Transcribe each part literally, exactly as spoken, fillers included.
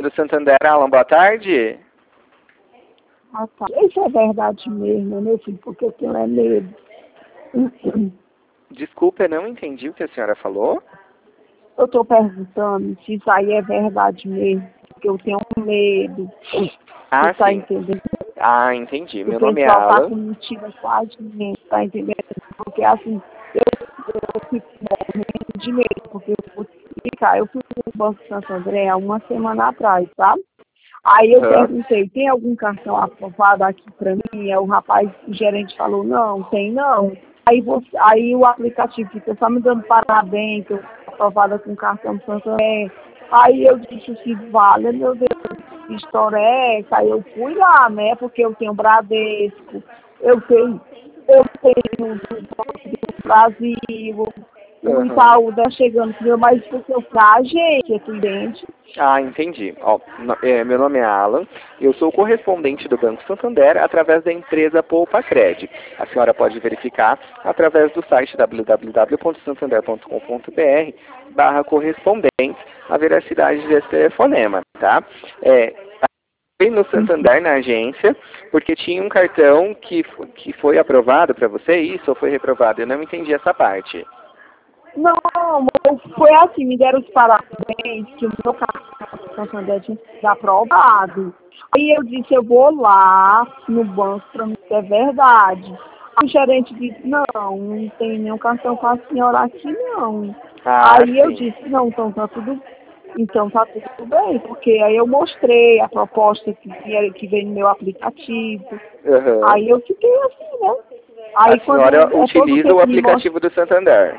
do Santander, Alan, boa tarde. Ah, tá. Isso é verdade mesmo, meu filho, porque eu tenho é medo. Desculpa, eu não entendi o que a senhora falou. Eu estou perguntando se isso aí é verdade mesmo, porque eu tenho medo. Ah, Você tá sim. entendendo? Ah, entendi. O Meu nome é pessoal tá Alan. com mentira com a gente, tá entendendo? Porque assim, eu, eu fico morrendo de medo, porque eu vou te explicar, eu fui no Banco Santo André há uma semana atrás, tá? Aí eu Uhum. perguntei, tem algum cartão aprovado aqui para mim? Aí o rapaz, o gerente falou, não, tem não. Aí, você, aí o aplicativo fica só me dando parabéns, que eu fui aprovada com cartão Santander. Aí eu disse assim, vale, meu Deus, que história é essa? Aí eu fui lá, né, porque eu tenho Bradesco, eu tenho, eu tenho do Brasil, o Uhum. Itaú tá chegando pro meu, mas porque eu pra gente, é cliente. Ah, entendi. Ó, no- é, meu nome é Alan, eu sou correspondente do Banco Santander através da empresa Poupa Cred. A senhora pode verificar através do site w w w ponto santander ponto com ponto b r barra correspondente a veracidade desse telefonema, tá? É, fui no Santander, na agência, porque tinha um cartão que, fo- que foi aprovado para você, isso, ou foi reprovado? Eu não entendi essa parte. Não, foi assim, me deram os parabéns, que o meu cartão Santander tinha sido aprovado. Aí eu disse, eu vou lá no banco para me ser verdade. Aí o gerente disse, não, não tem nenhum cartão com a senhora aqui, não. Ah, Aí eu sim. disse, não, então tá tudo, então tá tudo bem, porque aí eu mostrei a proposta que, vinha- que veio no meu aplicativo. Uhum. Aí eu fiquei assim, né? A Aí quando senhora é todo utiliza o tempo me mostra. aplicativo do Santander.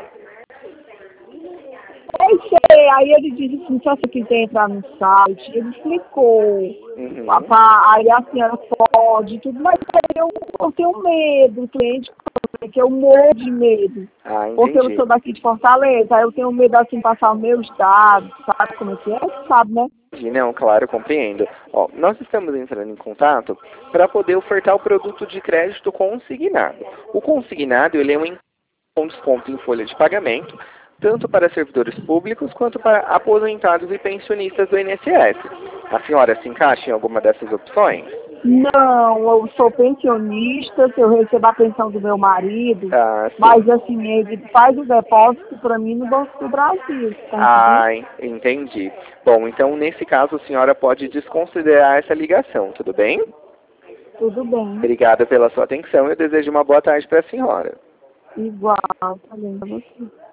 Eu sei, aí ele disse assim, só se quiser entrar no site, ele explicou, Uhum. papá, aí a senhora pode, tudo, mas aí eu, eu tenho medo, o cliente, que eu morro de medo, Ah, porque eu entendi. sou daqui de Fortaleza, aí eu tenho medo assim, passar o meu estado, sabe como é que é? Sabe, né? Entendi. Não, claro, compreendo. Ó, nós estamos entrando em contato para poder ofertar o produto de crédito consignado. O consignado, ele é um com desconto em folha de pagamento, tanto para servidores públicos quanto para aposentados e pensionistas do I N S S. A senhora se encaixa em alguma dessas opções? Não, eu sou pensionista, se eu recebo a pensão do meu marido, Ah, mas sim. assim, ele faz o depósito para mim no Banco do Brasil, tá entendendo? Ah, en- entendi. Bom, então nesse caso a senhora pode desconsiderar essa ligação, tudo bem? Tudo bem. Obrigado pela sua atenção e eu desejo uma boa tarde para a senhora. Igual, tá bem pra você.